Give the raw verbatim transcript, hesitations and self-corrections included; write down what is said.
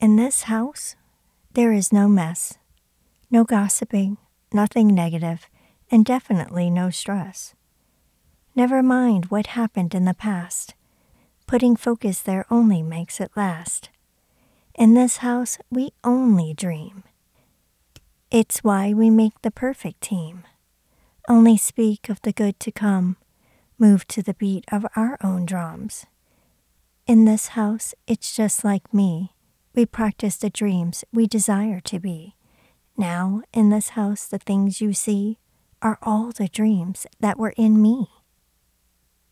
In this house, there is no mess, no gossiping, nothing negative, and definitely no stress. Never mind what happened in the past. Putting focus there only makes it last. In this house, we only dream. It's why we make the perfect team. Only speak of the good to come, move to the beat of our own drums. In this house, it's just like me. We practice the dreams we desire to be. Now, in this house, the things you see are all the dreams that were in me.